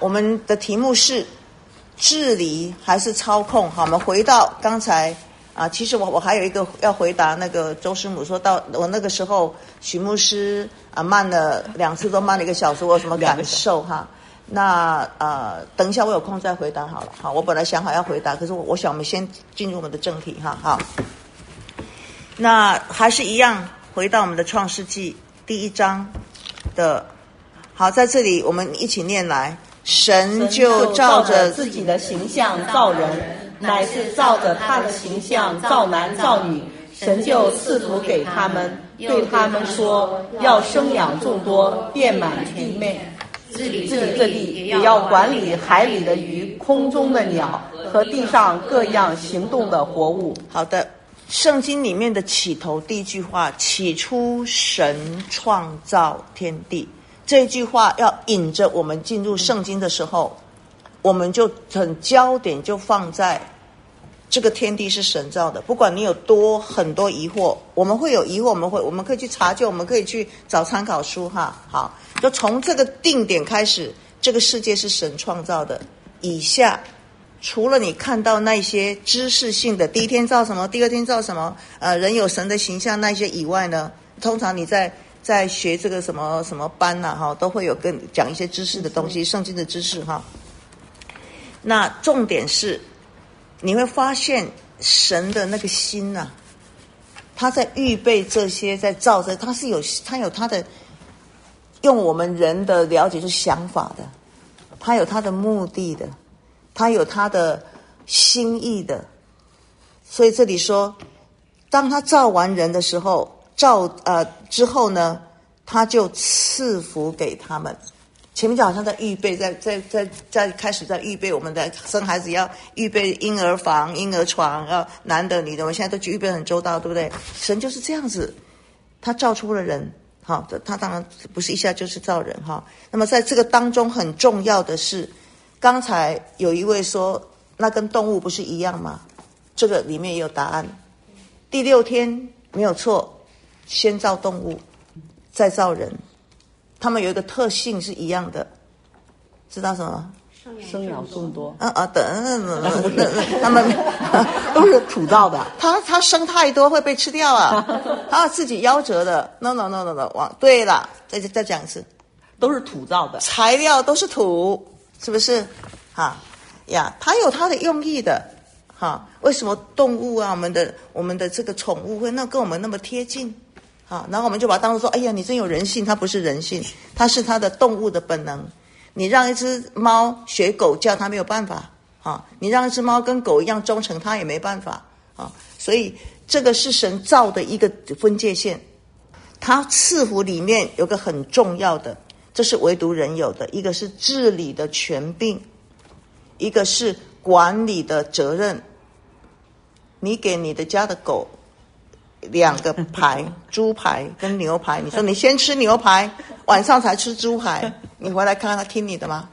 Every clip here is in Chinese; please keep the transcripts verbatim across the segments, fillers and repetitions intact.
我们的题目是治理还是操控？好，我们回到刚才啊，其实我我还有一个要回答那个周师母，说到我那个时候许牧师啊慢了两次都慢了一个小时，我有什么感受哈？那呃，等一下我有空再回答好了。好，我本来想好要回答，可是我我想我们先进入我们的正题哈。好，那还是一样回到我们的创世纪第一章的。好，在这里我们一起念来，神就照着自己的形象造人，乃是照着他的形象造男造女。神就赐福给他们，对他们说，要生养众多，遍满地面，治理这地，也要管理海里的鱼、空中的鸟和地上各样行动的活物。 好的，圣经里面的起头第一句话，起初神创造天地，这句话要引着我们进入圣经的时候，我们就很焦点就放在这个天地是神造的。不管你有多很多疑惑，我们会有疑惑，我们会我们可以去查究，我们可以去找参考书哈。好，就从这个定点开始，这个世界是神创造的。以下除了你看到那些知识性的第一天造什么，第二天造什么，呃，人有神的形象那些以外呢，通常你在在学这个什么什么班呐、啊、哈，都会有跟讲一些知识的东西，圣经的知识哈。那重点是你会发现神的那个心呐、啊，他在预备这些，在造这，他是有他有他的用我们人的了解是想法的，他有他的目的的，他有他的心意的。所以这里说，当他造完人的时候，造呃之后呢，他就赐福给他们。前面就好像在预备，在在在在开始在预备我们的生孩子，要预备婴儿房、婴儿床，要男的女的，我们现在都预备很周到，对不对？神就是这样子，他造出了人，好，他当然不是一下就是造人哈。那么在这个当中很重要的是，刚才有一位说，那跟动物不是一样吗？这个里面也有答案。第六天没有错，先造动物，再造人。他们有一个特性是一样的，知道什么？ 生养众多。 啊啊，等等等等，他们都是土造的。 他他生太多会被吃掉啊，他自己夭折的。No no no no no， 往对了，再再讲一次， 都是土造的， 材料都是土，是不是？哈呀，他有他的用意的。哈，为什么动物啊，我们的我们的这个宠物会那跟我们那么贴近？好，然后我们就把它当作说，哎呀，你真有人性，它不是人性，它是它的动物的本能。你让一只猫学狗叫，它没有办法啊；你让一只猫跟狗一样忠诚，它也没办法啊。所以这个是神造的一个分界线。它赐福里面有个很重要的，这是唯独人有的，一个是治理的权柄，一个是管理的责任。你给你的家的狗两个排，猪排跟牛排，你说你先吃牛排，晚上才吃猪排，你回来看看他听你的吗？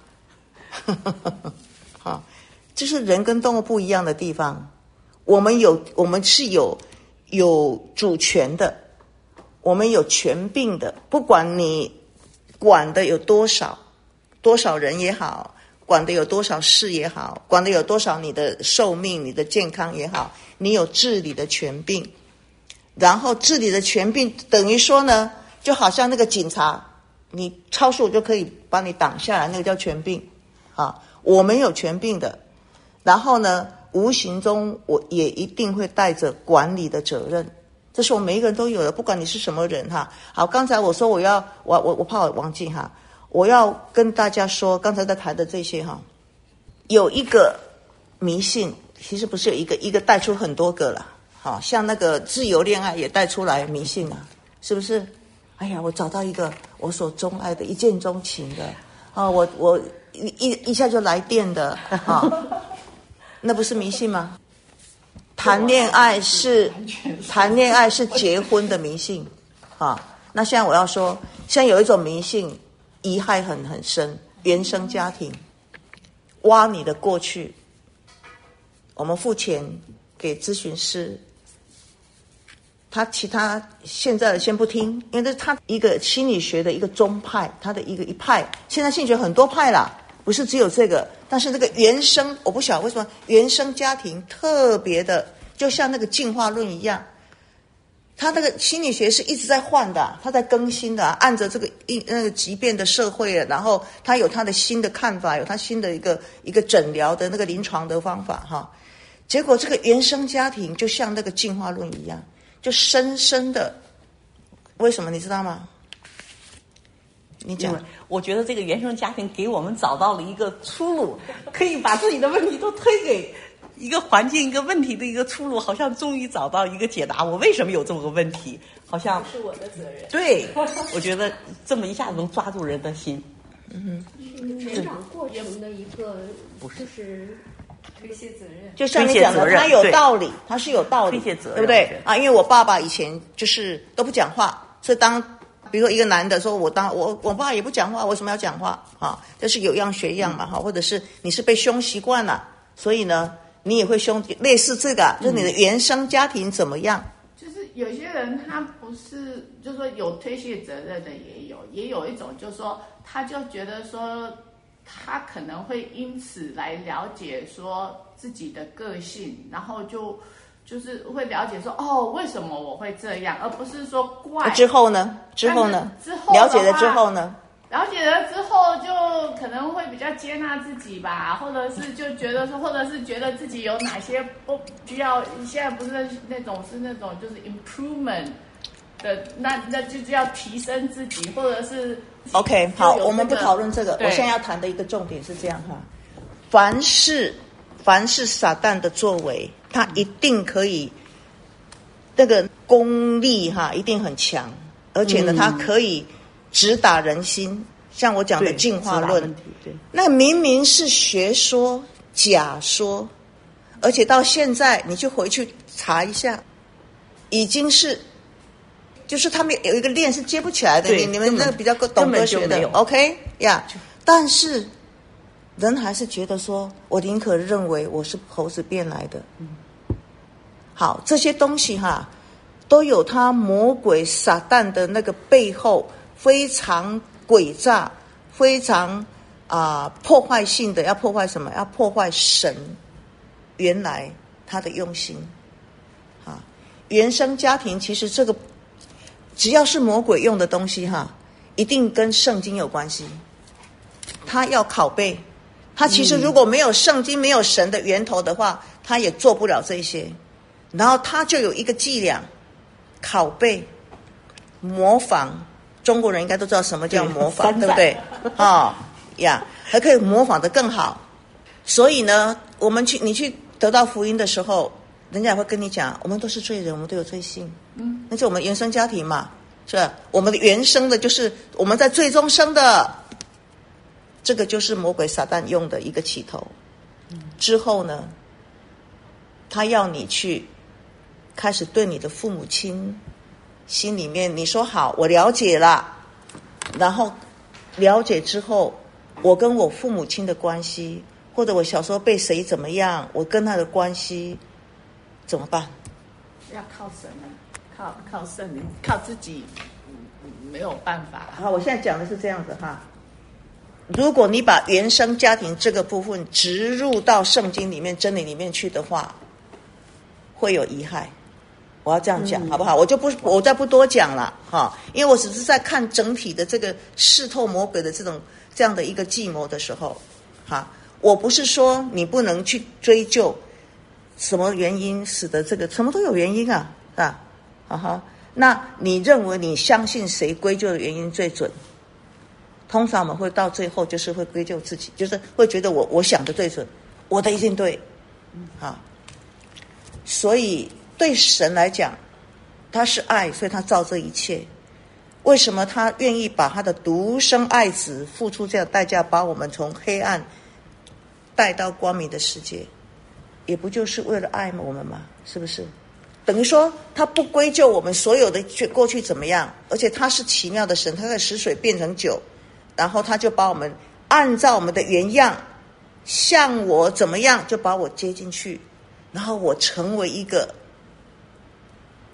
好，这是人跟动物不一样的地方。我们有，我们是有有主权的，我们有权柄的，不管你管的有多少，多少人也好，管的有多少事也好，管的有多少你的寿命、你的健康也好，你有治理的权柄。然后治理的权柄等于说呢，就好像那个警察，你超速就可以把你挡下来，那个叫权柄啊。我们有权柄的，然后呢，无形中我也一定会带着管理的责任，这是我们每一个人都有的，不管你是什么人哈。好，刚才我说我要我我我怕我忘记哈，我要跟大家说，刚才在谈的这些哈，有一个迷信，其实不是有一个一个带出很多个了。好像那个自由恋爱也带出来迷信啊，是不是？哎呀，我找到一个我所钟爱的，一见钟情的啊，我我一一一下就来电的啊，那不是迷信吗？谈恋爱是谈恋爱是结婚的迷信啊。那现在我要说，现在有一种迷信，遗害很很深，原生家庭，挖你的过去，我们付钱给咨询师。他其他现在的先不听，因为这是他一个心理学的一个宗派，他的一个一派。现在心理学很多派啦， 不是只有这个，但是那个原生，我不晓得为什么原生家庭特别的，就像那个进化论一样，他那个心理学是一直在换的，他在更新的，按着这个一那个急变的社会，然后他有他的新的看法，有他新的一个一个诊疗的那个临床的方法哈。结果这个原生家庭就像那个进化论一样，就深深的，为什么你知道吗？你讲。 我觉得这个原生家庭给我们找到了一个出路，可以把自己的问题都推给一个环境、一个问题的一个出路，好像终于找到一个解答。我为什么有这么个问题？好像是我的责任。 对，我觉得这么一下子能抓住人的心。 嗯哼，成长过程的一个就是推卸责任， 就像你讲的，他有道理，他是有道理， 推卸责任， 对不对啊？因为我爸爸以前就是都不讲话，所以当比如说一个男的说我当我我爸也不讲话，为什么要讲话啊？就是有样学样嘛哈，或者是你是被凶习惯了，所以呢你也会凶，类似这个，就是你的原生家庭怎么样？ 就是有些人他不是，就是说有推卸责任的也有，也有一种就是说他就觉得说他可能会因此来了解说自己的个性，然后就。就是会了解说哦，为什么我会这样，而不是说怪。 之后呢？之后呢？ 之后了解了之后呢？ 了解了之后，就可能会比较接纳自己吧，或者是就觉得说，或者是觉得自己有哪些不需要。现在不是那种是那种就是 improvement 的，那那就是要提升自己，或者是 OK 好，我们不讨论这个。我现在要谈的一个重点是这样哈，凡是凡是撒旦的作为。他一定可以，那个功力哈一定很强，而且呢，他可以直打人心。像我讲的进化论，那明明是学说假说，而且到现在你就回去查一下，已经是，就是他们有一个链是接不起来的。你你们那比较懂科学的 ，OK 呀、yeah ？但是人还是觉得说，我宁可认为我是猴子变来的。嗯好，这些东西哈，都有他魔鬼撒旦的那个背后非常诡诈、非常啊、呃、破坏性的，要破坏什么？要破坏神原来他的用心啊。原生家庭其实这个只要是魔鬼用的东西哈，一定跟圣经有关系。他要拷贝，他其实如果没有圣经、没有神的源头的话，他也做不了这些。然后他就有一个伎俩，拷贝、模仿。中国人应该都知道什么叫模仿， 对, 对不对？哦呀，还可以模仿得更好。所以呢，我们去你去得到福音的时候，人家也会跟你讲，我们都是罪人，我们都有罪性。嗯，那是我们原生家庭嘛，是吧？我们的原生的就是我们在罪中生的，这个就是魔鬼撒旦用的一个起头。之后呢，他要你去。开始对你的父母亲心里面你说好我了解了，然后了解之后我跟我父母亲的关系，或者我小时候被谁怎么样，我跟他的关系怎么办？ 要靠神啊，靠靠圣灵，靠自己没有办法。 好，我现在讲的是这样子哈。如果你把原生家庭这个部分植入到圣经里面真理里面去的话，会有遗害。我要这样讲、嗯、好不好？我就不我再不多讲了哈，因为我只是在看整体的这个视透魔鬼的这种这样的一个计谋的时候哈，我不是说你不能去追究什么原因使得这个，什么都有原因啊啊啊哈，那你认为你相信谁归咎的原因最准？通常我们会到最后就是会归咎自己，就是会觉得我我想的最准，我的一定对啊，所以。对神来讲，他是爱，所以他造这一切。为什么他愿意把他的独生爱子付出这样代价，把我们从黑暗带到光明的世界？也不就是为了爱我们吗？是不是？等于说他不归咎我们所有的过去怎么样，而且他是奇妙的神，他可以使水变成酒，然后他就把我们按照我们的原样，像我怎么样，就把我接进去，然后我成为一个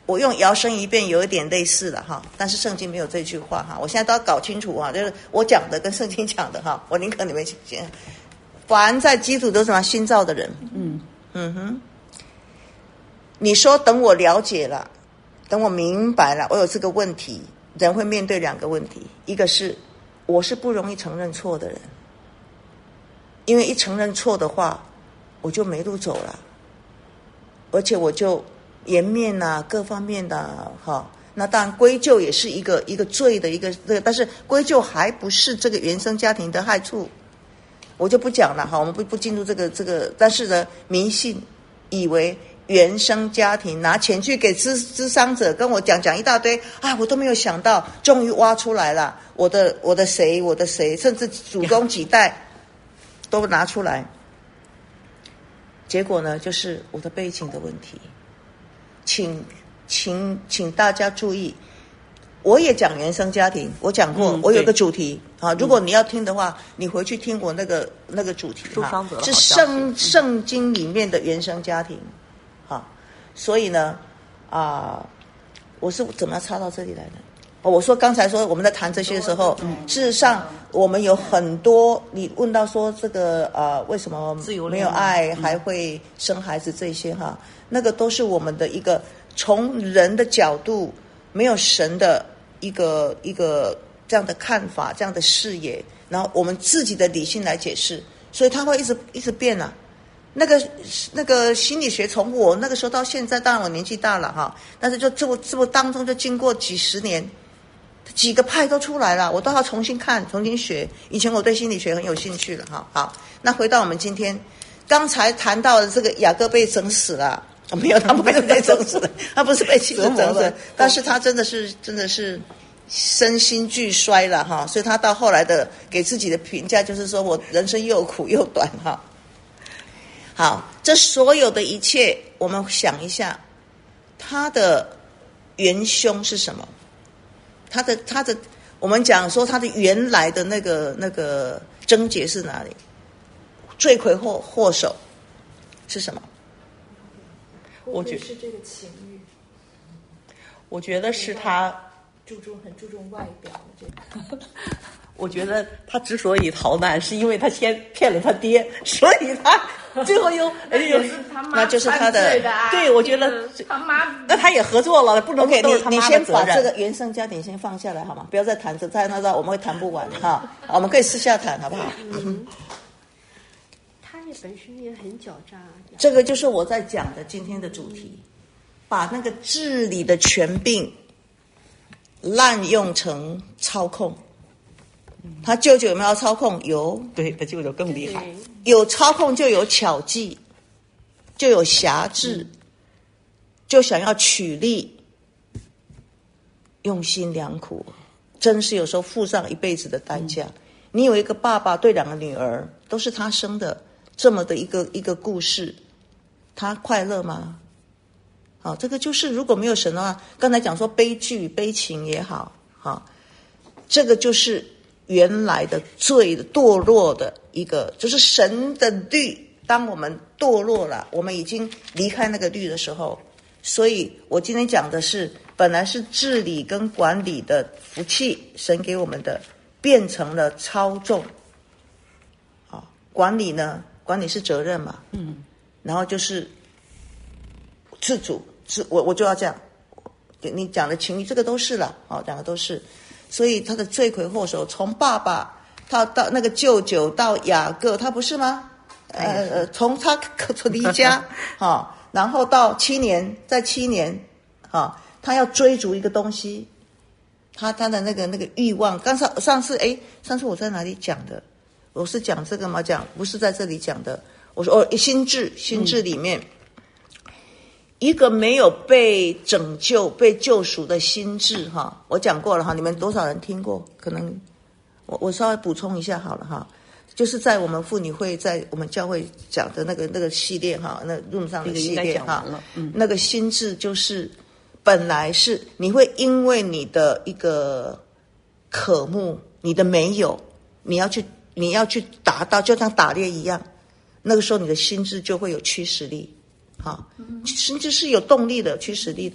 我用摇身一变有一点类似了哈，但是圣经没有这句话哈，我现在都要搞清楚啊，就是我讲的跟圣经讲的哈，我宁可你们先，凡在基督都是什么新造的人，嗯嗯哼，你说等我了解了，等我明白了，我有这个问题，人会面对两个问题，一个是我是不容易承认错的人，因为一承认错的话，我就没路走了，而且我就颜面啊，各方面的哈，那当然归咎也是一个一个罪的一个这个，但是归咎还不是这个原生家庭的害处，我就不讲了哈，我们不不进入这个这个，但是呢，迷信以为原生家庭拿钱去给咨咨商者跟我讲讲一大堆，啊，我都没有想到，终于挖出来了，我的我的谁我的谁，甚至祖宗几代都拿出来，结果呢，就是我的背景的问题。请请请大家注意，我也讲原生家庭，我讲过，嗯、我有个主题啊。如果你要听的话，你回去听我那个那个主题哈，是圣圣经里面的原生家庭，哈。所以呢，啊、呃，我是怎么样插到这里来的？哦，我说刚才说我们在谈这些的时候，嗯、事实上我们有很多，你问到说这个呃为什么没有爱还会生孩子这些哈。那个都是我们的一个从人的角度，没有神的一个一个这样的看法，这样的视野，然后我们自己的理性来解释，所以它会一直一直变啊。那个那个心理学从我那个时候到现在，当然我年纪大了哈，但是就这么这么当中就经过几十年，几个派都出来了，我都要重新看，重新学。以前我对心理学很有兴趣了哈。好，那回到我们今天刚才谈到的这个雅各被整死了。没有，他不是被整死的，他不是被妻子整死，但是他真的是真的是身心俱衰了哈，所以他到后来的给自己的评价就是说我人生又苦又短哈。好，这所有的一切，我们想一下，他的元凶是什么？他的他的，我们讲说他的原来的那个那个症结是哪里？罪魁祸祸首是什么？ 我觉得是这个情欲， 我觉得是他注重很注重外表的这个。 我觉得他之所以逃难，是因为他先骗了他爹，所以他最后又哎呦， 那就是他的。 对，我觉得他妈， 那他也合作了，不能 OK， 都是他你你妈的责任。 先把这个原生家庭先放下来好吗？不要再谈这，再那到我们会谈不完哈。我们可以私下谈好不好？ 嗯，他也本身也很狡诈。 这个就是我在讲的今天的主题，把那个治理的权柄滥用成操控。他舅舅有没有操控？有。 对，他舅舅更厉害。 有操控就有巧计，就有辖制，嗯、就想要取利，用心良苦，真是有时候付上一辈子的代价。嗯、你有一个爸爸对两个女儿都是他生的，这么的一个一个故事，他快乐吗？好，这个就是如果没有神的话，刚才讲说悲剧悲情也好，好，这个就是原来的罪堕落的一个，就是神的律。当我们堕落了，我们已经离开那个律的时候，所以我今天讲的是，本来是治理跟管理的福气，神给我们的，变成了操纵。好，管理呢？管理是责任嘛，嗯，然后就是自主。是我我就要这样，你讲的情欲这个都是了，好，讲的都是，所以他的罪魁祸首从爸爸到到那个舅舅到雅各，他不是吗？呃呃，从他离家啊，然后到七年，在七年啊，他要追逐一个东西，他他的那个那个欲望。刚才上次哎，上次我在哪里讲的？我是讲这个吗？讲不是在这里讲的。我说哦，心智心智里面。嗯，一个没有被拯救、被救赎的心智，哈，我讲过了哈，你们多少人听过？可能我我稍微补充一下好了哈，就是在我们妇女会在我们教会讲的那个那个系列哈，那路上的系列哈，嗯，那个心智就是本来是你会因为你的一个渴慕，你的没有，你要去你要去达到，就像打猎一样，那个时候你的心智就会有驱使力。好，甚至是有动力的、驱使力的，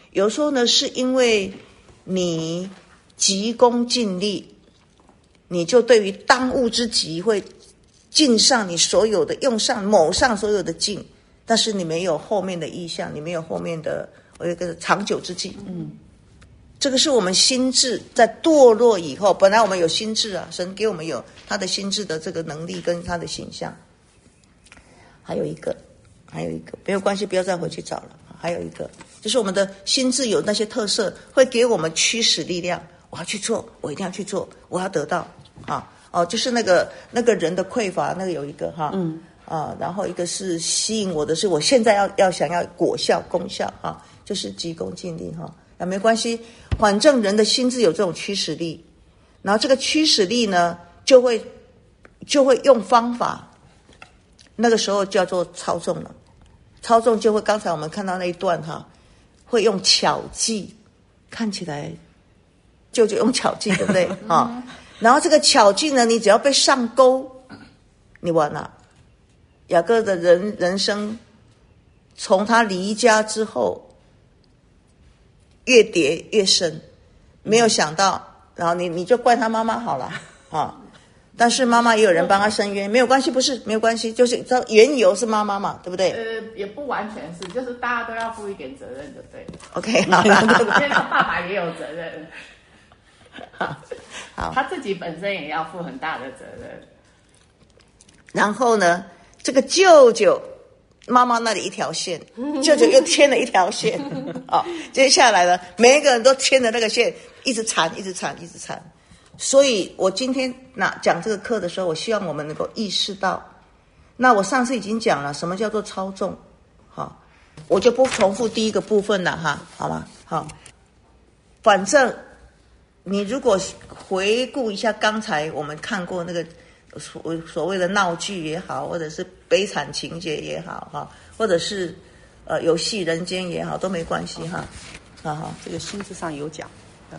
有时候呢是因为你急功近利，你就对于当务之急会尽上你所有的，用上某上所有的劲，但是你没有后面的意向，你没有后面的我有一个长久之计。嗯，这个是我们心智在堕落以后，本来我们有心智啊，神给我们有他的心智的这个能力跟他的形象。还有一个还有一个没有关系，不要再回去找了。还有一个就是我们的心智有那些特色，会给我们驱使力量，我要去做，我一定要去做，我要得到啊哦，就是那个那个人的匮乏，那个有一个哈嗯啊，然后一个是吸引我的是我现在要要想要果效功效啊，就是急功近利哈啊，没关系，反正人的心智有这种驱使力，然后这个驱使力呢就会就会用方法，那个时候叫做操纵了。操纵就会刚才我们看到那一段哈，会用巧计，看起来就就用巧计，对不对啊？然后这个巧计呢，你只要被上钩，你完了。雅各的人人生，从他离家之后，越跌越深，没有想到，然后你你就怪他妈妈好了啊。但是妈妈也有人帮他伸冤，没有关系，不是没有关系，就是缘由是妈妈嘛，对不对？ 呃，也不完全是，就是大家都要负一点责任，就对了。 OK， 好了， 因为他爸爸也有责任， 好，好， 他自己本身也要负很大的责任。 然后呢，这个舅舅妈妈那里一条线，舅舅又牵了一条线，哦，接下来呢，每一个人都牵着那个线，一直缠，一直缠，一直缠。所以我今天那讲这个课的时候，我希望我们能够意识到，那我上次已经讲了什么叫做操纵，好，我就不重复第一个部分了哈，好吗？好，反正你如果回顾一下刚才我们看过那个所所谓的闹剧也好，或者是悲惨情节也好哈，或者是呃游戏人间也好，都没关系哈。好好， 这个心智上有讲。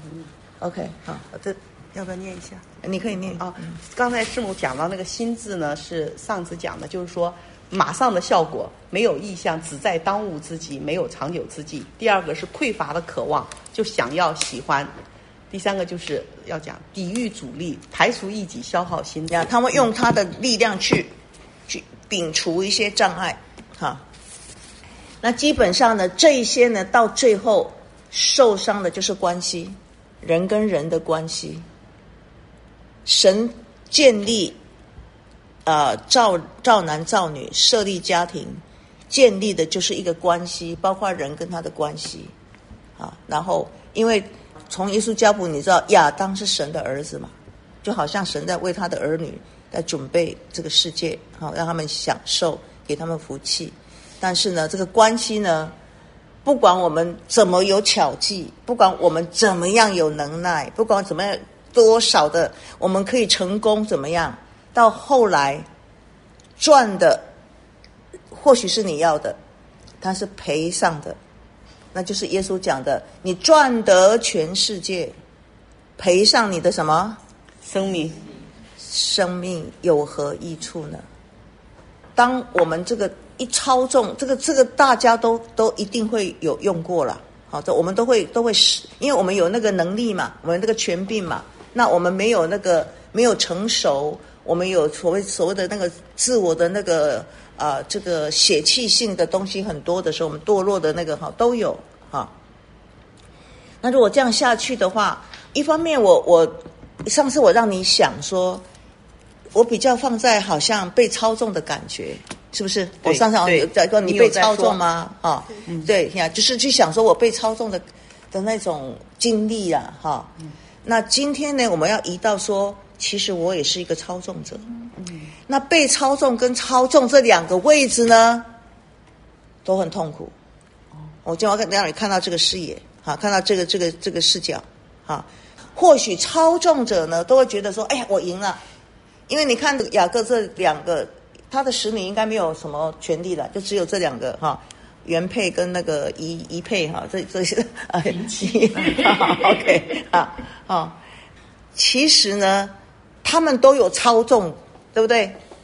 OK， 好，这。 要不要念一下？ 你可以念啊。刚才师母讲到那个心智呢，是上次讲的，就是说马上的效果，没有意向，只在当务之急，没有长久之计。第二个是匮乏的渴望，就想要喜欢。第三个就是要讲抵御阻力，排除异己，消耗心智。 他会用他的力量去去摒除一些障碍，哈。那基本上呢，这一些呢，到最后受伤的就是关系，人跟人的关系。神建立呃造造男造女，设立家庭，建立的就是一个关系，包括人跟他的关系啊。然后因为从耶稣家谱，你知道亚当是神的儿子嘛，就好像神在为他的儿女在准备这个世界，好让他们享受，给他们福气。但是呢，这个关系呢，不管我们怎么有巧计，不管我们怎么样有能耐，不管怎么样多少的我们可以成功怎么样，到后来赚的或许是你要的，但是赔上的，那就是耶稣讲的，你赚得全世界，赔上你的什么生命？ 生命有何益处呢？当我们这个一操纵，这个这个大家都都一定会有用过了，好，这我们都会都会使，因为我们有那个能力嘛，我们那个权柄嘛。那我们没有那个没有成熟，我们有所谓所谓的那个自我的那个啊、呃，这个血气性的东西很多的时候，我们堕落的那个哈都有哈。那如果这样下去的话，一方面我我上次我让你想说，我比较放在好像被操纵的感觉，是不是？我上次好像有在说你被操纵吗？啊、嗯，对呀，就是去想说我被操纵的的那种经历啊，哈。嗯，那今天呢，我们要移到说，其实我也是一个操纵者。嗯，那被操纵跟操纵这两个位置呢，都很痛苦。我今天要让你看到这个视野，哈，看到这个这个这个视角，哈。或许操纵者呢，都会觉得说，哎呀，我赢了，因为你看雅各这两个，他的使女应该没有什么权利了，就只有这两个哈。原配跟那个姨姨配哈，这这些啊，OK 啊啊，其实呢，他们都有操纵，对不对？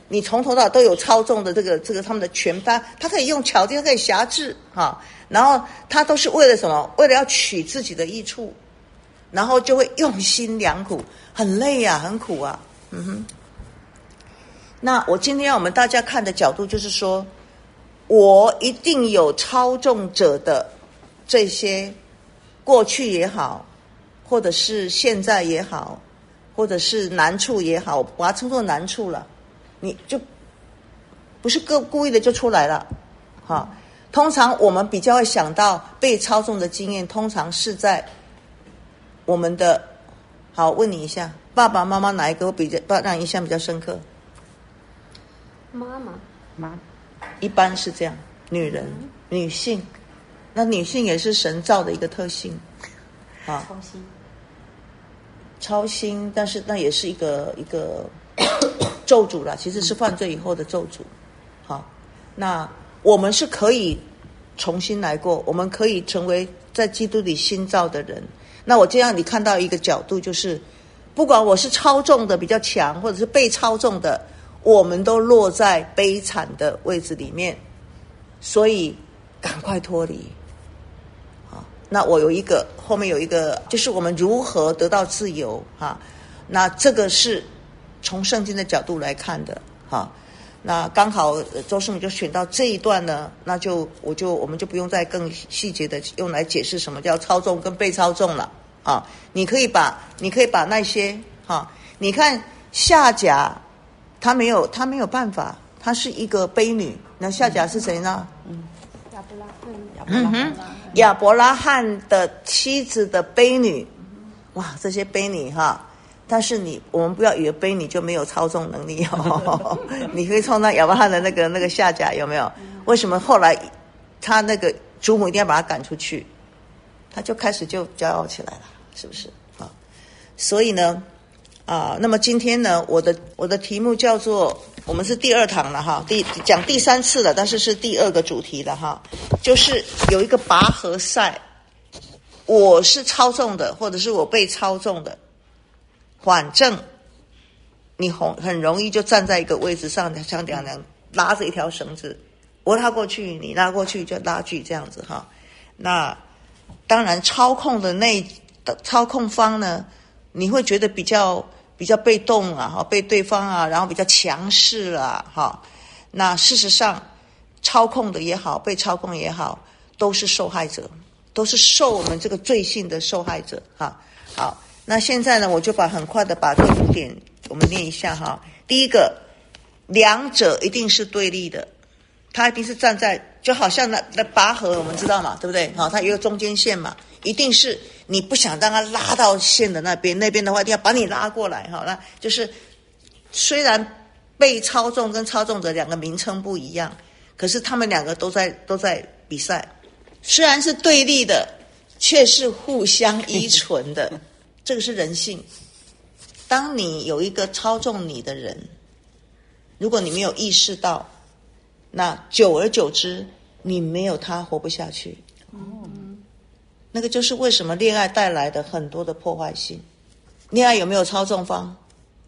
你从头到尾都有操纵的这个这个他们的权他他可以用巧计，他可以辖制哈，然后他都是为了什么？为了要取自己的益处，然后就会用心良苦，很累啊，很苦啊，嗯哼。那我今天要我们大家看的角度就是说，我一定有操纵者的这些过去也好，或者是现在也好，或者是难处也好，我把它称作难处了，你就不是故故意的就出来了，哈。通常我们比较会想到被操纵的经验，通常是在我们的，好，问你一下，爸爸妈妈哪一个比较让印象比较深刻？ 妈妈， 妈， 一般是这样，女人、女性，那女性也是神造的一个特性，啊， 操心， 操心，但是那也是一个一个咒诅啦，其实是犯罪以后的咒诅，好，那我们是可以重新来过，我们可以成为在基督里新造的人。那我这样你看到一个角度，就是不管我是操纵的比较强，或者是被操纵的，我们都落在悲惨的位置里面，所以赶快脱离。好，那我有一个后面有一个，就是我们如何得到自由哈。那这个是从圣经的角度来看的哈。那刚好周师母就选到这一段呢，那就我就我们就不用再更细节的用来解释什么叫操纵跟被操纵了啊。你可以把你可以把那些哈，你看夏甲。她没有，她没有办法，她是一个卑女。那夏甲是谁呢？ 嗯，亚伯拉罕， 嗯哼，亚伯拉罕的妻子的卑女，哇，这些卑女哈。但是你，我们不要以为卑女就没有操纵能力哦。你可以从那亚伯拉罕的那个那个夏甲有没有？为什么后来他那个祖母一定要把他赶出去？他就开始就骄傲起来了，是不是啊？所以呢。啊，那么今天呢，我的我的题目叫做，我们是第二堂了哈，第讲第三次了，但是是第二个主题了哈，就是有一个拔河赛，我是操纵的，或者是我被操纵的，反正你很很容易就站在一个位置上，像两两拉着一条绳子，我拉过去，你拉过去就拉去这样子哈。那当然操控的那操控方呢，你会觉得比较。比较被动啊，被对方啊，然后比较强势啊，哈。那事实上，操控的也好，被操控也好，都是受害者，都是受我们这个罪性的受害者，哈。好，那现在呢，我就把很快的把这五点我们念一下哈。第一个，两者一定是对立的，他一定是站在，就好像那那拔河，我们知道嘛，对不对？好，它有一个中间线嘛，一定是。你不想让他拉到线的那边，那边的话一定要把你拉过来哈。那就是虽然被操纵跟操纵者两个名称不一样，可是他们两个都在都在比赛，虽然是对立的，却是互相依存的。这个是人性。当你有一个操纵你的人，如果你没有意识到，那久而久之，你没有他活不下去。哦。那个就是为什么恋爱带来的很多的破坏性。恋爱有没有操纵方？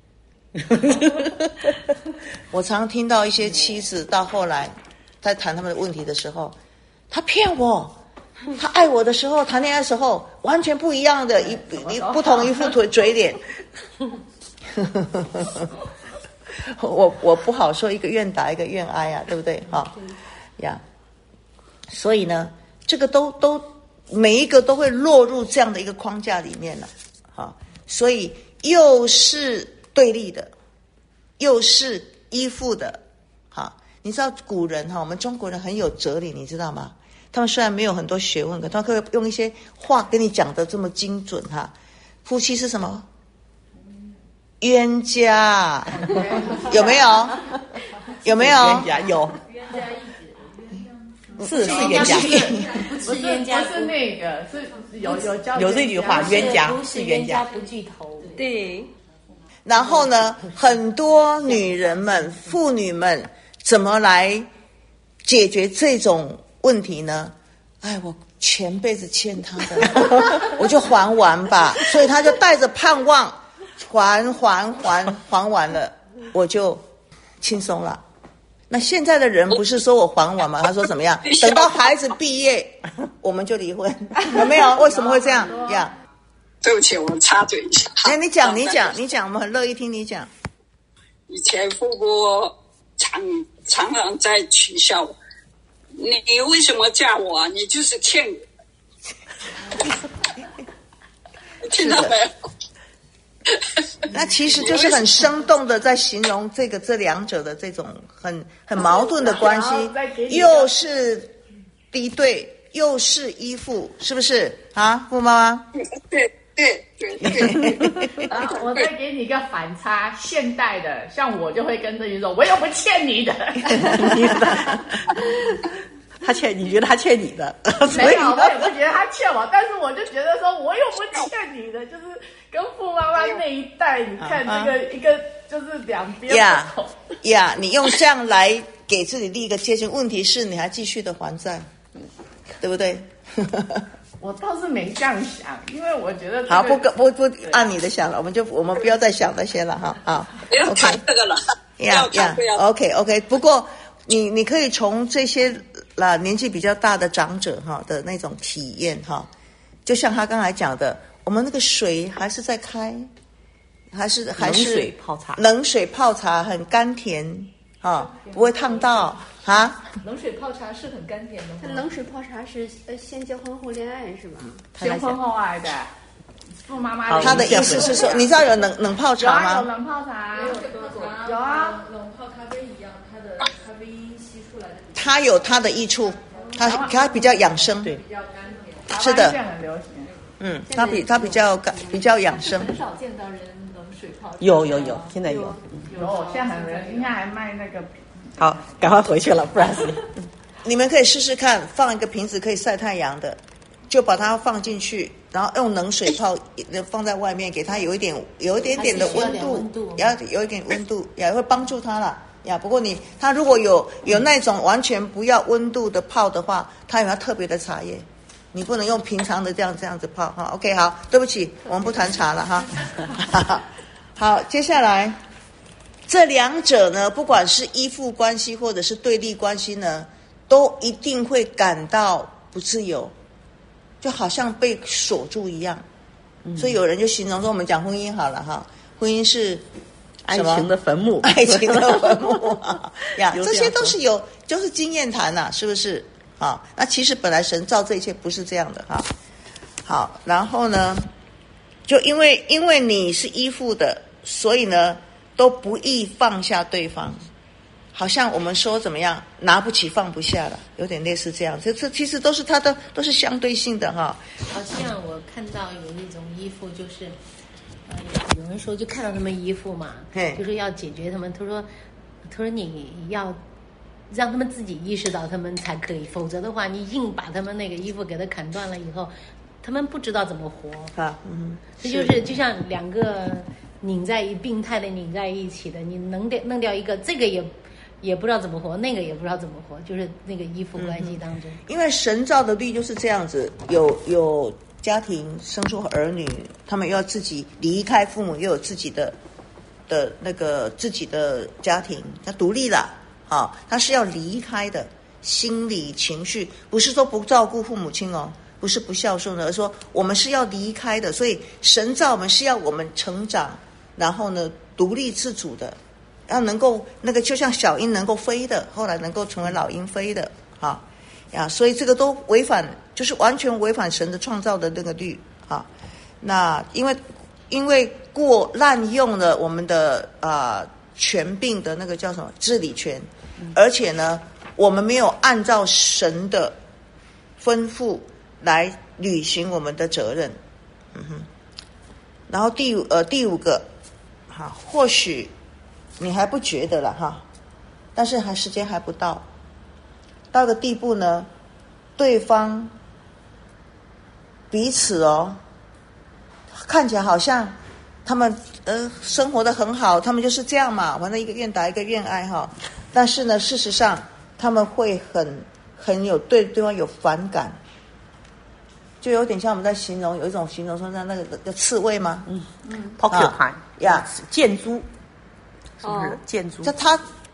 我常听到一些妻子到后来在谈他们的问题的时候，他骗我，他爱我的时候，谈恋爱的时候完全不一样的一一不同一副嘴嘴脸。我我不好说，一个愿打一个愿挨啊，对不对？哈、哦、呀，所以呢，这个都都。每一个都会落入这样的一个框架里面了，好，所以又是对立的，又是依附的，好，你知道古人哈，我们中国人很有哲理，你知道吗？他们虽然没有很多学问，可他可以用一些话跟你讲的这么精准哈。夫妻是什么？冤家，有没有？有没有？ 冤家有。是是冤家， 不是冤家，不是那个，是有有教有这句话，冤家是冤家不聚头。 对。 然后呢，很多女人们、妇女们怎么来解决这种问题呢？哎，我前辈子欠他的，我就还完吧。所以他就带着盼望，还还还还完了，我就轻松了。那现在的人不是说我还我吗？他说怎么样？等到孩子毕业，我们就离婚，有没有？为什么会这样呀？ 对不起，我插嘴一下。 哎，你讲，你讲，你讲，我们很乐意听你讲。 以前父母常常常在取笑我，你为什么嫁我啊？你就是欠我。听到没有？ 那其实就是很生动的在形容这个这两者的这种很很矛盾的关系，又是敌对，又是依附，是不是啊，傅妈妈？ 对对对对。 然后我再给你一个反差，现代的像我就会跟自己说，我又不欠你的。 他欠你觉得他欠你的， 没有，我也不觉得他欠我，但是我就觉得说我又不欠你的，就是跟傅妈妈那一代，你看这个、uh-huh. 一个就是两边不同。 呀，你用这样来给自己立一个界限，问题是你还继续的还债，对不对？ 我倒是没这样想，因为我觉得、这个、 好，不不不按你的想了，我们就我们不要再想那些了哈啊， 不要谈这个了， 呀呀 ，OK OK， 不过你你可以从这些啦年纪比较大的长者哈的那种体验哈，就像他刚才讲的，我们那个水还是在开，还是还是冷水泡茶， 冷水泡茶很甘甜啊，不会烫到啊。 冷水泡茶是很甘甜的。 冷水泡茶是呃先结婚后恋爱是吧？ 先婚后爱的。傅妈妈， 他的意思是说，你知道有冷冷泡茶吗？ 有冷泡茶， 有喝过， 有啊， 冷泡咖啡一样，它的咖啡因吸出来的。 它有它的益处，它它比较养生， 对，比较甘甜。 是的， 很流行。 嗯，它比它比较比较养生。 很少见到人冷水泡。 有有有，现在有。 有，现在很流行，应该还卖那个。 好，赶快回去了，不然是。 你们可以试试看，放一个瓶子可以晒太阳的，就把它放进去，然后用冷水泡放在外面，给它有一点有一点点的温度，要有一点温度，也会帮助它了呀。不过你它如果有有那种完全不要温度的泡的话，它有它特别的茶叶，你不能用平常的这样这样子泡哈。OK， 好，对不起，我们不谈茶了哈。好，接下来这两者呢，不管是依附关系或者是对立关系呢，都一定会感到不自由，就好像被锁住一样。嗯、所以有人就形容说，我们讲婚姻好了哈，婚姻是爱情的坟墓， 爱情的坟墓啊呀，这些都是有，就是经验谈呐、啊，是不是？啊，那其实本来神造这一切不是这样的哈。好，然后呢，就因为因为你是依附的，所以呢都不易放下对方。好像我们说怎么样，拿不起放不下了，有点类似这样。这这其实都是它的都是相对性的哈。 好像我看到有一种依附，就是呃有人说就看到他们依附嘛，就说要解决他们。他说他说你要让他们自己意识到他们才可以，否则的话你硬把他们那个衣服给他砍断了以后，他们不知道怎么活啊。嗯， 这就是就像两个拧在一病态的拧在一起的，你能掉弄掉一个，这个也。也不知道怎么活，那个也不知道怎么活，就是那个依附关系当中。 嗯、因为神造的律就是这样子，有有家庭生出儿女，他们要自己离开父母，又有自己的的那个自己的家庭，他独立了啊，他是要离开的，心理情绪不是说不照顾父母亲哦，不是不孝顺的，而是说我们是要离开的，所以神造我们是要我们成长，然后呢独立自主的。要能够那个就像小鹰能够飞的，后来能够成为老鹰飞的啊呀，所以这个都违反，就是完全违反神的创造的那个律啊。那因为因为过滥用了我们的啊、呃、权柄的那个叫什么治理权，而且呢，我们没有按照神的吩咐来履行我们的责任，嗯哼。然后第五呃第五个，好，或许。你还不觉得了哈，但是还时间还不到，到个地步呢，对方彼此哦，看起来好像他们呃生活得很好，他们就是这样嘛，反正一个愿打一个愿挨哈。但是呢，事实上他们会很很有对对方有反感，就有点像我们在形容有一种形容说像那个叫刺猬吗？ 嗯嗯 ，porcupine 呀， 箭猪。是不是建筑？ 就他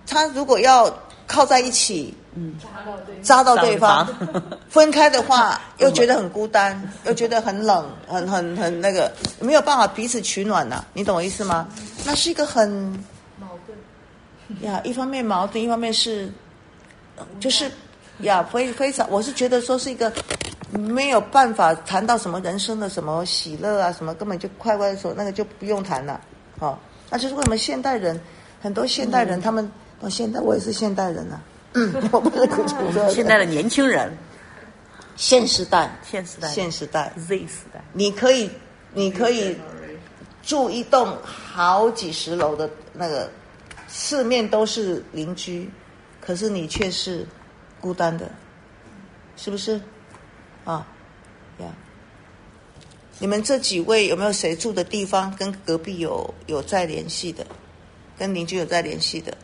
他如果要靠在一起， 嗯， 扎到对方，分开的话又觉得很孤单，又觉得很冷，很很很那个，没有办法彼此取暖呐、啊，你懂我意思吗？那是一个很矛盾呀，一方面矛盾，一方面是就是呀，非非常，我是觉得说是一个没有办法谈到什么人生的什么喜乐啊，什么根本就快快说那个就不用谈了，好、哦，那就是为什么现代人很多现代人、嗯、他们。我现在我也是现代人啊，嗯，我不是古代现在的年轻人， 现时代， 现时代， 现时代 ，Z 时代， 你可以，你可以住一栋好几十楼的那个，四面都是邻居，可是你却是孤单的，是不是？啊，呀，你们这几位有没有谁住的地方跟隔壁有有在联系的，跟邻居有在联系的？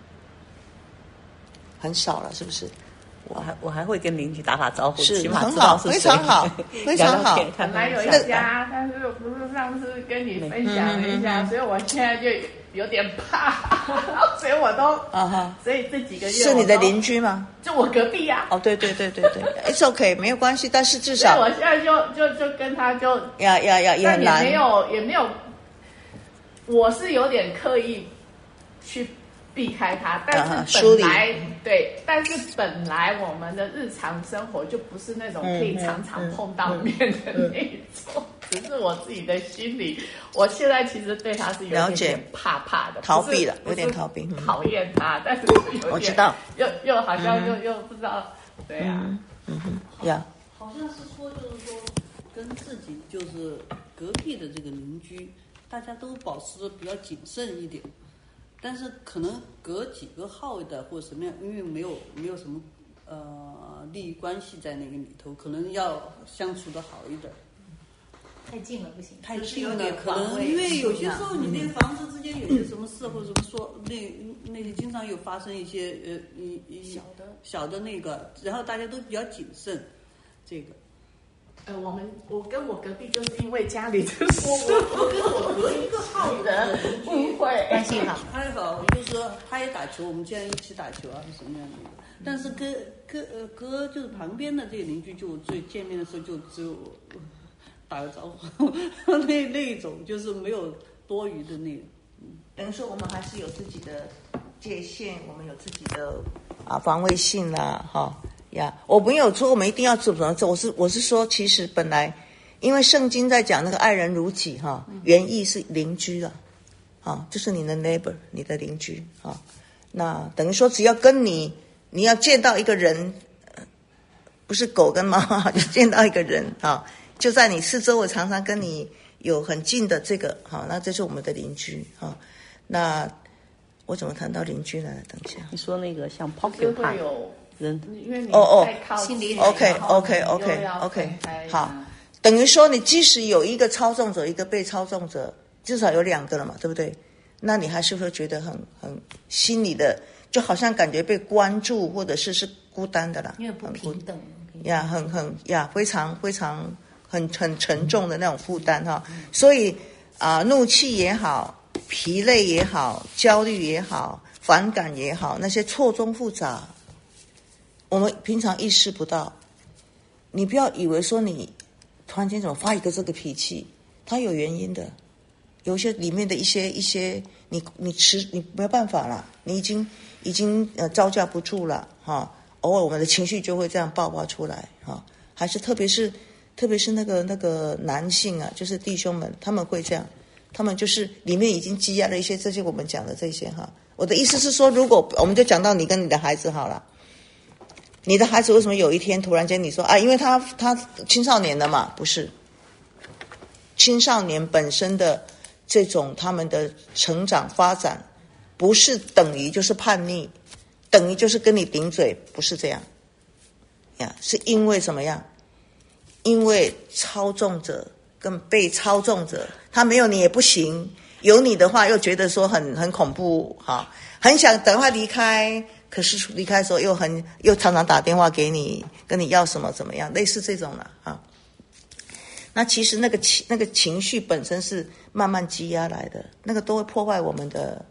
很少了，是不是？ 我还我还会跟邻居打打招呼， 是起码很好， 知道是谁非常好，非常好。 本来有一家，但是不是上次跟你分享了一下，嗯、所以我现在就有点怕，所以我都啊哈，所以这几个月是你的邻居吗？ 就我隔壁呀、 啊。哦，对对对对对 ，It's OK， 没有关系，但是至少我现在就就就跟他就呀呀呀，也很难， 但也没有也没有，我是有点刻意去。避开它，但是本来、uh, 对，但是本来我们的日常生活就不是那种可以常常碰到面的那种，嗯嗯嗯、只是我自己的心里，我现在其实对他是有点点怕怕的， 逃避了，有点逃避， 讨厌他，但是有点我知道， 又又好像又、嗯、又不知道，对啊， 嗯哼，呀， 好像是说就是说跟自己就是隔壁的这个邻居，大家都保持的比较谨慎一点。但是可能隔几个号的或者什么样，因为没有没有什么呃利益关系在那个里头，可能要相处的好一点。 太近了不行， 太近了可能因为有些时候你那房子之间有些什么事或者什么说那那些经常有发生一些呃一一小的小的那个，然后大家都比较谨慎，这个。 呃，我们我跟我隔壁就是因为家里就是我我跟我隔一个号的误会， 关系好， 还好，就是说他也打球，我们经常一起打球啊，什么样的。但是跟跟呃隔就是旁边的这个邻居，就最见面的时候就只有打个招呼，那那一种就是没有多余的那个。 等于说我们还是有自己的界限，我们有自己的啊防卫性啦，哈。呀，我没有说我们一定要做什么，我是我是说，其实本来，因为圣经在讲那个爱人如己哈，原意是邻居啊，啊，就是你的 neighbor， 你的邻居啊，那等于说只要跟你，你要见到一个人，不是狗跟猫，就见到一个人啊，就在你四周围，常常跟你有很近的这个，好，那这是我们的邻居啊，那我怎么谈到邻居呢？等一下， 你说那个像 pocket park。 人，因为你哦哦 ，OK OK OK OK， 好，等于说你即使有一个操纵者，一个被操纵者，至少有两个了嘛，对不对？那你还是会觉得很很心里的，就好像感觉被关注，或者是是孤单的啦， 因为不平等呀，很很呀，非常非常很很沉重的那种负担哈。所以啊、呃，怒气也好，疲累也好，焦虑也好，反感也好，那些错综复杂。我们平常意识不到，你不要以为说你突然间怎么发一个这个脾气，它有原因的，有些里面的一些一些，你你吃你没有办法了，你已经已经呃招架不住了哈，偶尔我们的情绪就会这样爆发出来哈，还是特别是特别是那个那个男性啊，就是弟兄们，他们会这样，他们就是里面已经积压了一些这些我们讲的这些哈。我的意思是说，如果我们就讲到你跟你的孩子好了。你的孩子为什么有一天突然间你说啊，因为他他青少年的嘛，不是，青少年本身的这种他们的成长发展，不是等于就是叛逆，等于就是跟你顶嘴，不是这样呀，是因为怎么样？因为操纵者跟被操纵者，他没有你也不行，有你的话又觉得说很很恐怖哈，很想赶快离开。可是离开的时候又很又常常打电话给你，跟你要什么怎么样，类似这种了啊。那其实那个情那个情绪本身是慢慢积压来的，那个都会破坏我们的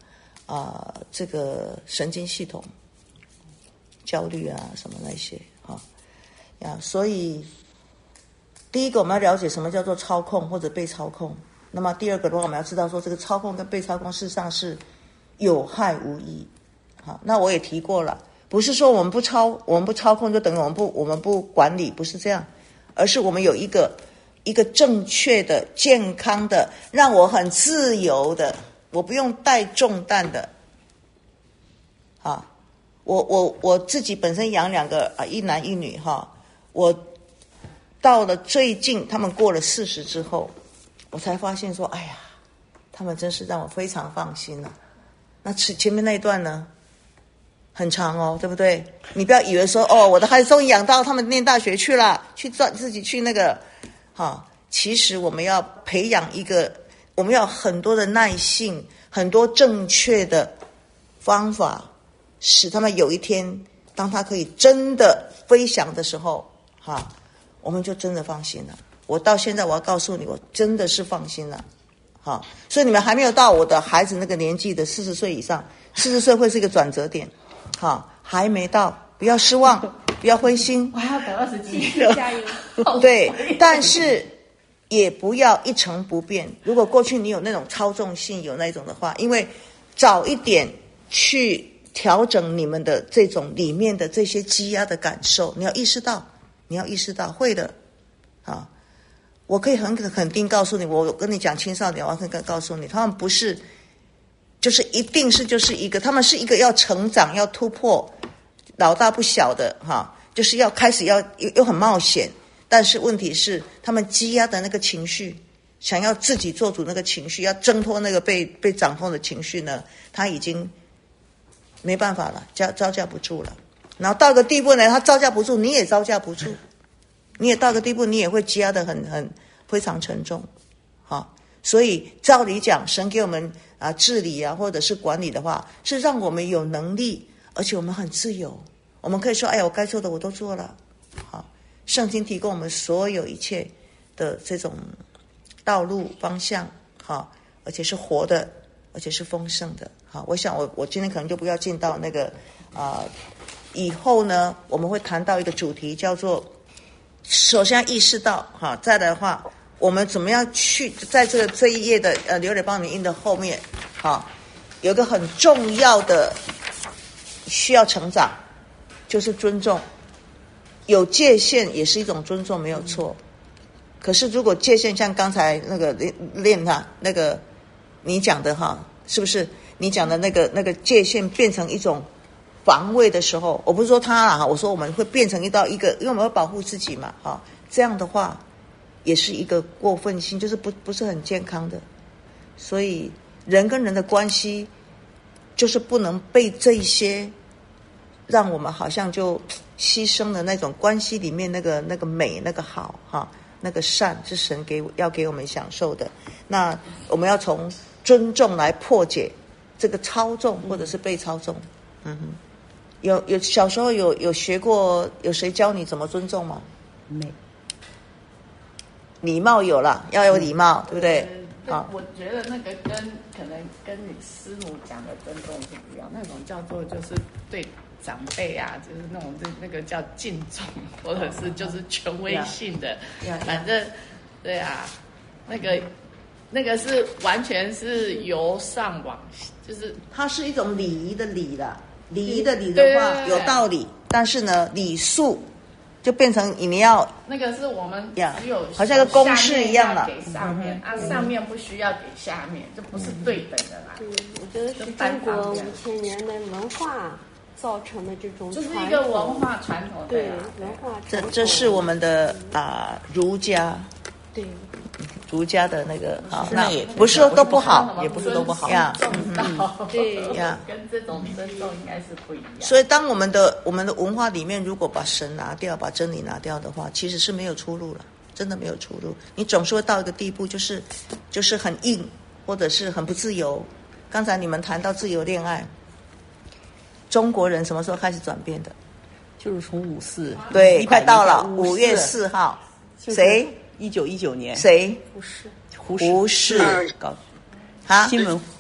啊、呃、这个神经系统焦虑啊什么那些哈呀，所以第一个我们要了解什么叫做操控或者被操控。那么第二个的话，我们要知道说这个操控跟被操控事实上是有害无益。好，那我也提过了，不是说我们不操我们不操控就等于我们不我们不管理，不是这样，而是我们有一个一个正确的、健康的，让我很自由的，我不用带重担的。啊，我我我自己本身养两个啊，一男一女哈，我到了最近他们过了四十之后，我才发现说，哎呀，他们真是让我非常放心了。那前前面那一段呢，很长哦，对不对？你不要以为说，哦，我的孩子终于养到他们念大学去了，去赚自己去那个，哈，其实我们要培养一个，我们要很多的耐性，很多正确的方法，使他们有一天，当他可以真的飞翔的时候，哈，我们就真的放心了。我到现在我要告诉你，我真的是放心了。好，所以你们还没有到我的孩子那个年纪的四十岁以上，四十岁会是一个转折点。好，还没到，不要失望，不要灰心。 我还要等二十几岁，加油！ 对，但是也不要一成不变。如果过去你有那种操纵性，有那种的话，因为早一点去调整你们的这种里面的这些积压的感受，你要意识到，你要意识到，会的，啊。我可以很肯定告诉你，我跟你讲青少年，我可以告诉你，他们不是，就是一定是就是一个，他们是一个要成长、要突破、老大不小的哈，就是要开始要又又很冒险，但是问题是他们积压的那个情绪，想要自己做主那个情绪，要挣脱那个被被掌控的情绪呢，他已经没办法了，招招架不住了。然后到个地步呢，他招架不住，你也招架不住。你也到个地步，你也会积压得很很非常沉重，好，所以照理讲，神给我们啊治理啊或者是管理的话，是让我们有能力，而且我们很自由，我们可以说，哎呀，我该做的我都做了，好，圣经提供我们所有一切的这种道路方向，好，而且是活的，而且是丰盛的，好，我想我我今天可能就不要进到那个啊、呃，以后呢我们会谈到一个主题叫做。首先要意识到哈，再来的话，我们怎么样去在这个这一页的呃刘磊帮你印的后面，哈，有个很重要的需要成长，就是尊重。有界限也是一种尊重，没有错。可是如果界限像刚才那个练哈那个你讲的哈，是不是你讲的那个那个界限变成一种。防卫的时候，我不是说他啦，我说我们会变成一道一个，因为我们会保护自己嘛，哈，这样的话也是一个过分性，就是不不是很健康的。所以人跟人的关系，就是不能被这些让我们好像就牺牲的那种关系里面那个那个美那个好哈，那个善是神给要给我们享受的。那我们要从尊重来破解这个操纵或者是被操纵，嗯哼。有有小时候有有学过，有谁教你怎么尊重吗？ 没。 礼貌有了，要有礼貌，对不对？ 好，我觉得那个跟可能跟你师母讲的尊重是不一样，那种叫做就是对长辈啊，就是那种那个叫敬重，或者是就是权威性的，反正对啊，那个那个是完全是由上往，就是它是一种礼仪的礼啦。礼仪的礼的话有道理，但是呢，礼数就变成你要那个是我们只有好像个公式一样了， 给上面、嗯、啊，上面不需要给下面，这不是对等的啦。 嗯，我觉得是中国五千年的文化造成的这种， 就是一个文化传统， 对文化传统。 这这是我们的啊、呃、儒家， 对。 儒家的那个啊，那也不是说都不好， 也不是都不好呀。 对呀， 跟这种尊重应该是不一样。 所以，当我们的我们的文化里面，如果把神拿掉，把真理拿掉的话，其实是没有出路了，真的没有出路。你总是会到一个地步，就是就是很硬，或者是很不自由。刚才你们谈到自由恋爱，中国人什么时候开始转变的？ 就是从五四， 对，快到了五月四号，谁？ 一九一九年， 谁？ 胡适， 胡适， 胡适搞啊， 新闻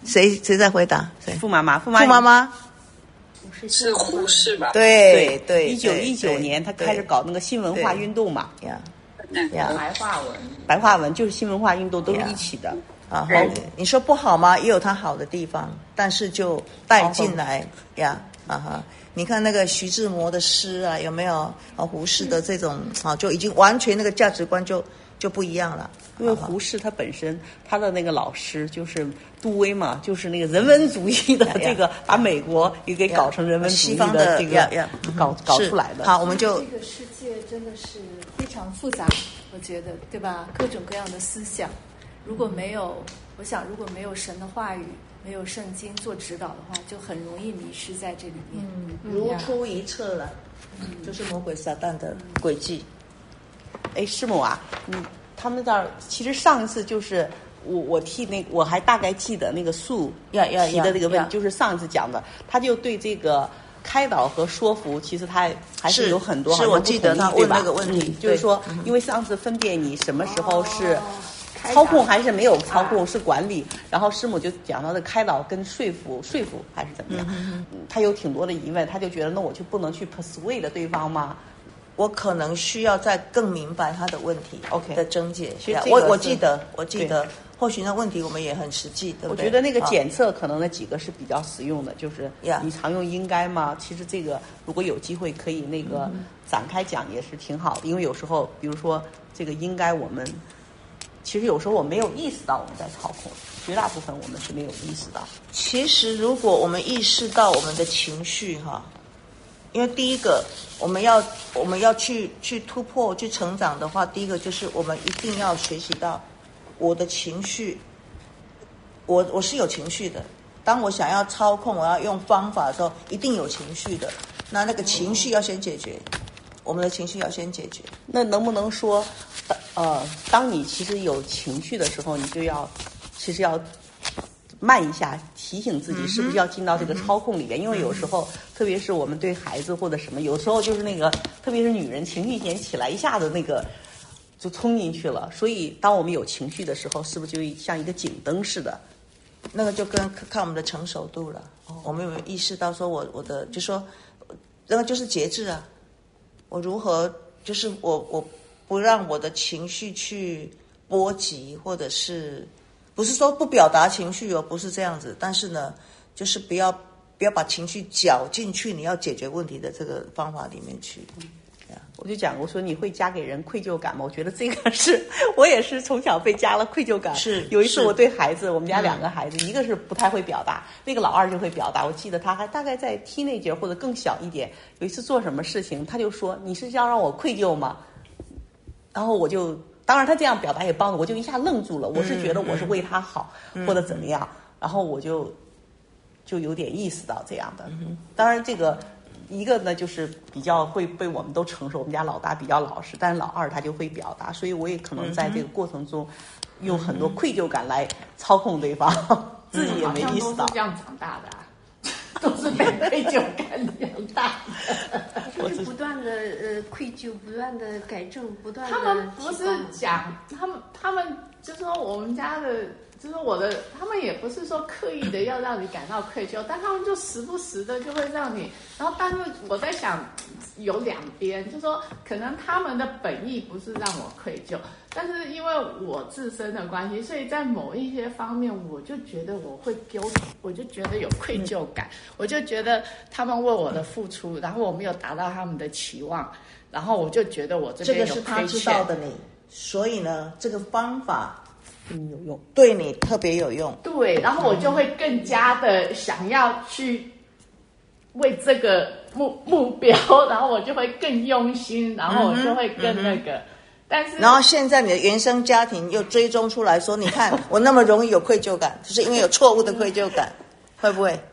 谁谁在回答？谁？ 傅妈妈，傅妈傅妈妈是胡适吧？ 对对， 一九一九年他开始搞那个新文化运动嘛， 呀呀，白话文， 白话文就是新文化运动都是一起的。 啊，你说不好吗？也有它好的地方，但是就带进来呀，啊哈。你看那个徐志摩的诗啊，有没有啊？胡适的这种啊，就已经完全那个价值观就就不一样了。 因为胡适他本身他的那个老师就是杜威嘛，就是那个人文主义的这个，把美国也给搞成人文主义的这个搞搞出来的。 好，我们就这个世界真的是非常复杂，我觉得，对吧？各种各样的思想，如果没有，我想如果没有神的话语，没有圣经做指导的话，就很容易迷失在这里面， 嗯，如出一辙了，嗯，就是魔鬼撒旦的诡计。 哎，师母啊，嗯，他们这儿其实上一次就是我我替那我还大概记得那个素提的这个问题，就是上一次讲的，他就对这个开导和说服，其实他还是有很多是我记得他问那个问题， 嗯、就是说，因为上次分辨你什么时候是操控还是没有操控，是管理。然后师母就讲到的开导跟说服，说服还是怎么样？嗯嗯、他有挺多的疑问，他就觉得那我就不能去 persuade 对方吗？ 我可能需要再更明白他的问题 ，OK 的症结。 其实我我记得，我记得，或许那问题我们也很实际，对不对？ 我觉得那个检测可能那几个是比较实用的，就是你常用应该吗？其实这个如果有机会可以那个展开讲也是挺好的，因为有时候比如说这个应该我们其实有时候我没有意识到我们在操控，绝大部分我们是没有意识到。 其实如果我们意识到我们的情绪哈。因为第一个，我们要我们要去去突破、去成长的话，第一个就是我们一定要学习到我的情绪，我我是有情绪的。当我想要操控、我要用方法的时候，一定有情绪的。那那个情绪要先解决，我们的情绪要先解决。 那能不能说，呃，当你其实有情绪的时候，你就要其实要慢一下，提醒自己是不是要进到这个操控里边，因为有时候特别是我们对孩子或者什么，有时候就是那个特别是女人情绪一起来，一下子那个就冲进去了。所以当我们有情绪的时候，是不是就像一个警灯似的？ 那个就跟看我们的成熟度了。哦、我们有没有意识到说我我的就说那个就是节制啊，我如何就是我我不让我的情绪去波及，或者是不是说不表达情绪哦，不是这样子，但是呢，就是不要不要把情绪搅进去你要解决问题的这个方法里面去。嗯、 我就讲，我说你会加给人愧疚感吗？我觉得这个是我也是从小被加了愧疚感。 是有一次我对孩子，我们家两个孩子，嗯、一个是不太会表达，那个老二就会表达。我记得他还大概在 teenager 或者更小一点，有一次做什么事情，他就说：“你是要让我愧疚吗？”然后我就。当然，他这样表达也帮助我，就一下愣住了。我是觉得我是为他好，嗯、或者怎么样，然后我就就有点意识到这样的。嗯、当然，这个一个呢，就是比较会被我们都承受。我们家老大比较老实，但是老二他就会表达，所以我也可能在这个过程中用很多愧疚感来操控对方，嗯、自己也没意识到。 都是这样长大的、啊。都是被愧疚感养大的， 就是不断的呃愧疚，不断的改正，不断的。 他们不是讲，他们他们就说我们家的，就是我的，他们也不是说刻意的要让你感到愧疚，但他们就时不时的就会让你。然后，但是我在想，有两边，就说可能他们的本意不是让我愧疚。但是因为我自身的关系，所以在某一些方面，我就觉得我会丢，我就觉得有愧疚感，我就觉得他们为我的付出，然后我没有达到他们的期望，然后我就觉得我这边有亏欠。 这个是他知道的你，所以呢，这个方法嗯有用， 对你特别有用。 对，然后我就会更加的想要去为这个目目标，然后我就会更用心，然后我就会更那个。嗯嗯但是， 然后现在你的原生家庭又追踪出来说，你看我那么容易有愧疚感，就是因为有错误的愧疚感，会不会？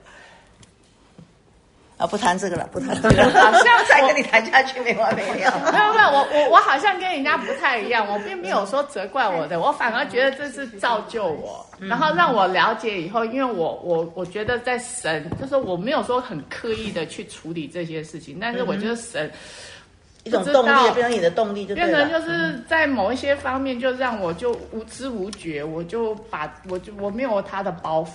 啊，不谈这个了，不谈这个了，好像再跟你谈下去没完没了。 没有没有，我我我好像跟人家不太一样，我并没有说责怪我的，我反而觉得这是造就我，然后让我了解以后，因为我我我觉得在神，就是我没有说很刻意的去处理这些事情，但是我觉得神。 一种动力变成你的动力就对了， 变成就是在某一些方面就让我就无知无觉，我就把我就我没有他的包袱，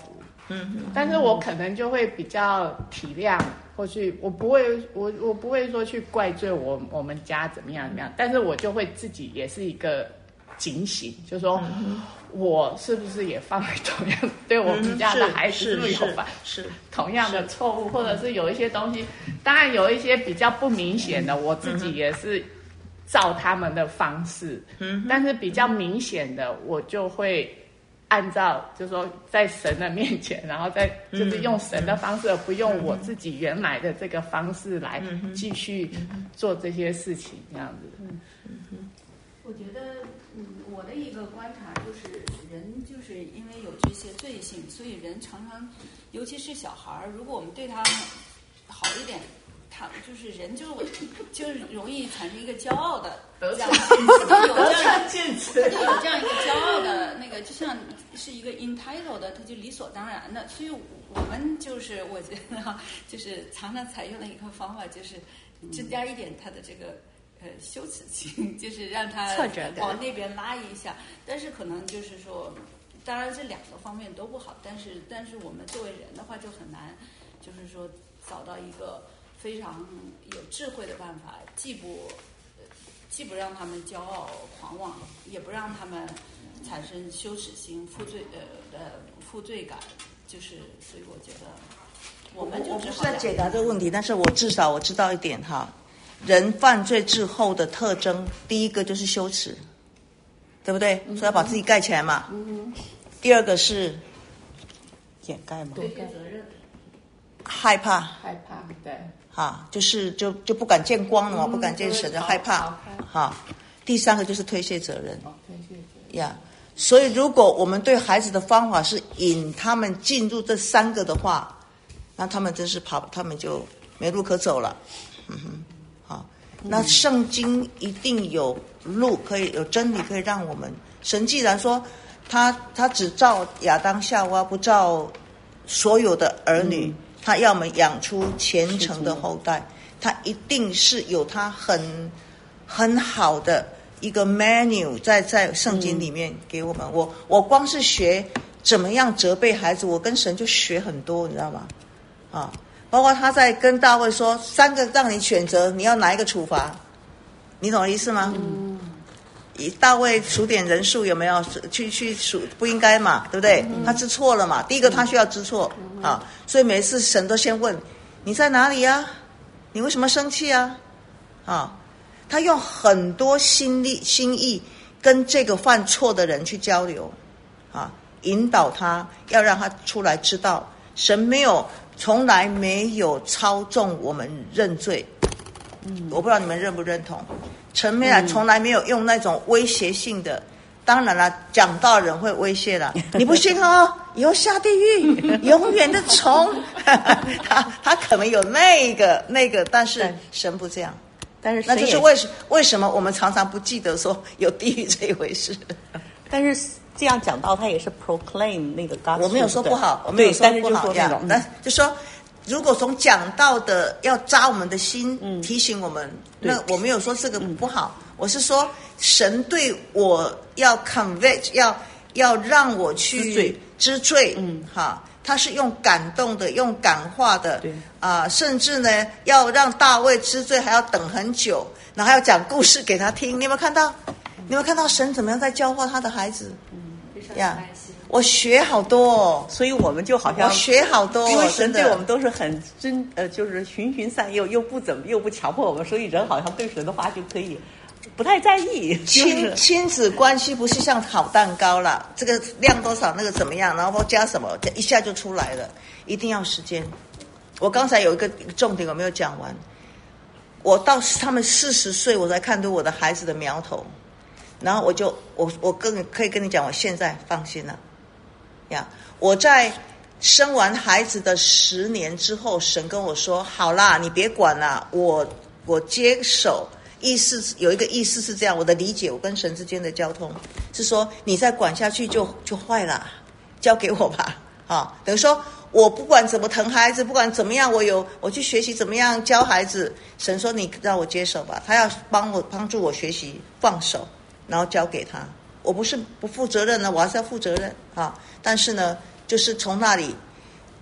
嗯，但是我可能就会比较体谅，或许我不会，我我不会说去怪罪我我们家怎么样怎么样，但是我就会自己也是一个警醒，就说、嗯、我是不是也犯了同样对我们家的孩子是不是有犯是同样的错误，或者是有一些东西，当然有一些比较不明显的，我自己也是照他们的方式，嗯，但是比较明显的，我就会按照就是说在神的面前，然后再就是用神的方式，而不用我自己原来的这个方式来继续做这些事情，这样子。嗯嗯，我觉得，嗯，我的一个观察就是，人就是因为有这些罪性，所以人常常，尤其是小孩儿，如果我们对他好一点。他就是人就就是容易产生一个骄傲的这样，得寸进尺， 他就有这样一个骄傲的那个，就像是一个 entitled 的，他就理所当然的。所以我们就是我觉得就是常常采用的一个方法，就是增加一点他的这个呃羞耻心，就是让他往那边拉一下。但是可能就是说，当然这两个方面都不好，但是但是我们作为人的话就很难，就是说找到一个非常有智慧的办法，既不既不让他们骄傲狂妄，也不让他们产生羞耻心、负罪呃的负罪感，就是所以我觉得我们就我不是在解答这个问题，但是我至少我知道一点哈，人犯罪之后的特征，第一个就是羞耻，对不对？嗯、所以要把自己盖起来嘛。嗯、第二个是掩盖嘛， 推卸责任， 害怕， 害怕，对。 啊，就是就就不敢见光了嘛，嗯、不敢见神的害怕。哈、啊，第三个就是推卸责任。哦，推卸责任。呀， yeah, 所以如果我们对孩子的方法是引他们进入这三个的话，那他们真是跑，他们就没路可走了。嗯哼，好，那圣经一定有路可以有真理可以让我们。神既然说他他只照亚当夏娃，不照所有的儿女。嗯，他要我们养出虔诚的后代，他一定是有他很很好的一个 menu 在在圣经里面给我们。嗯、我我光是学怎么样责备孩子，我跟神就学很多，你知道吗？啊，包括他在跟大卫说三个让你选择，你要哪一个处罚？你懂我意思吗？嗯。以大卫数点人数有没有去去数不应该嘛，对不对？嗯、他知错了嘛。第一个他需要知错、嗯、啊，所以每次神都先问你在哪里啊？你为什么生气啊？啊，他用很多心力心意跟这个犯错的人去交流啊，引导他，要让他出来知道神没有从来没有操纵我们认罪。嗯，我不知道你们认不认同。陈美兰从来没有用那种威胁性的，嗯、当然了，讲到人会威胁了，你不信哦，以后下地狱，永远的虫。他他可能有那个那个，但是神不这样。 但是那就是为什为什么我们常常不记得说有地狱这一回事？ 但是这样讲到，他也是 proclaim 那个 gospel， 我没有说不好，我没有说不好， 这样， 但就说。如果从讲道的要扎我们的心，嗯、提醒我们，那我没有说这个不好，嗯、我是说神对我要 convict， 要要让我去知罪，知罪，嗯，哈，他是用感动的，用感化的，对啊、呃，甚至呢要让大卫知罪，还要等很久，然后还要讲故事给他听。你有没有看到？你有没有看到神怎么样在教化他的孩子？ 嗯，非常呀。Yeah.我学好多哦， 所以我们就好像我学好多， 因为神对我们都是很真呃，就是循循善诱，又不怎么又不强迫我们，所以人好像对神的话就可以不太在意。 亲亲子关系不是像烤蛋糕啦，这个量多少，那个怎么样，然后加什么，一下就出来了，一定要时间。我刚才有一个重点我没有讲完，我到他们四十岁我才看到我的孩子的苗头，然后我就我我更可以跟你讲，我现在放心了。呀，我在生完孩子的十年之后，神跟我说：“好啦，你别管啦，我我接手。”意思有一个意思是这样，我的理解，我跟神之间的交通是说，你再管下去就就坏了，交给我吧。啊，等于说我不管怎么疼孩子，不管怎么样，我有我去学习怎么样教孩子。神说你让我接手吧，他要帮我帮助我学习放手，然后交给他。我不是不负责任呢，我还是要负责任啊。但是呢，就是从那里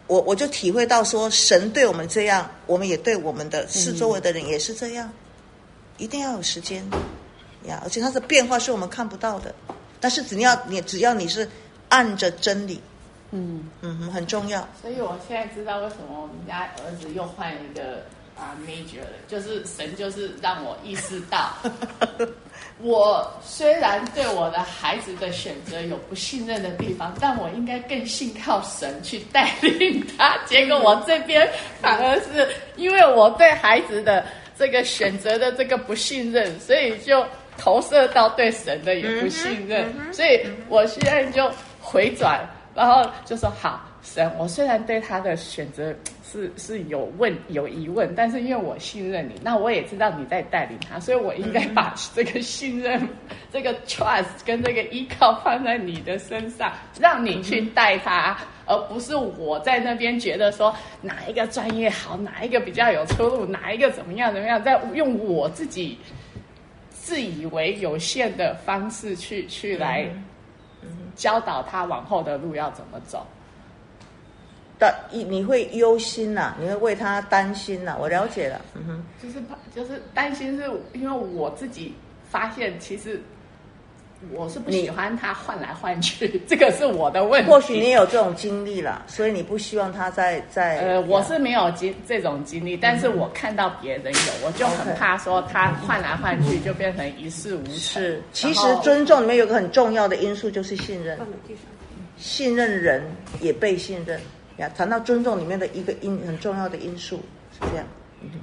我我就体会到说，神对我们这样，我们也对我们的四周围的人也是这样，一定要有时间呀，而且它的变化是我们看不到的，但是只要你只要你是按着真理，嗯嗯，很重要。 所以我现在知道为什么我们家儿子又换一个啊 major 了，就是神就是让我意识到，我虽然对我的孩子的选择有不信任的地方，但我应该更信靠神去带领他。结果我这边反而是因为我对孩子的这个选择的这个不信任，所以就投射到对神的也不信任，嗯嗯、所以我现在就回转，然后就说好，神，我虽然对他的选择是是有问有疑问，但是因为我信任你，那我也知道你在带领他，所以我应该把这个信任、嗯、这个 trust 跟这个依靠放在你的身上，让你去带他，而不是我在那边觉得说哪一个专业好，哪一个比较有出路，哪一个怎么样怎么样，在用我自己自以为有限的方式去去来教导他往后的路要怎么走。 但你会忧心呐、啊，你会为他担心呐、啊，我了解了。嗯哼， 就是就是担心，是因为我自己发现，其实我是不喜欢他换来换去，这个是我的问题。 或许你也有这种经历啦，所以你不希望他在在。 呃，我是没有经这种经历，但是我看到别人有，我就很怕说他换来换去就变成一事无成。 是，其实尊重里面有个很重要的因素就是信任，信任人也被信任。呀，谈到尊重里面的一个因很重要的因素是这样。